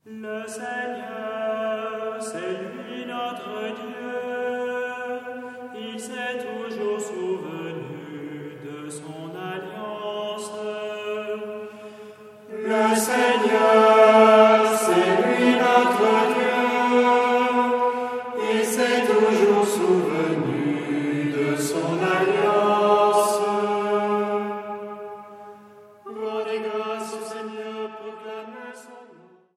Le Seigneur, c'est lui notre Dieu. Il s'est toujours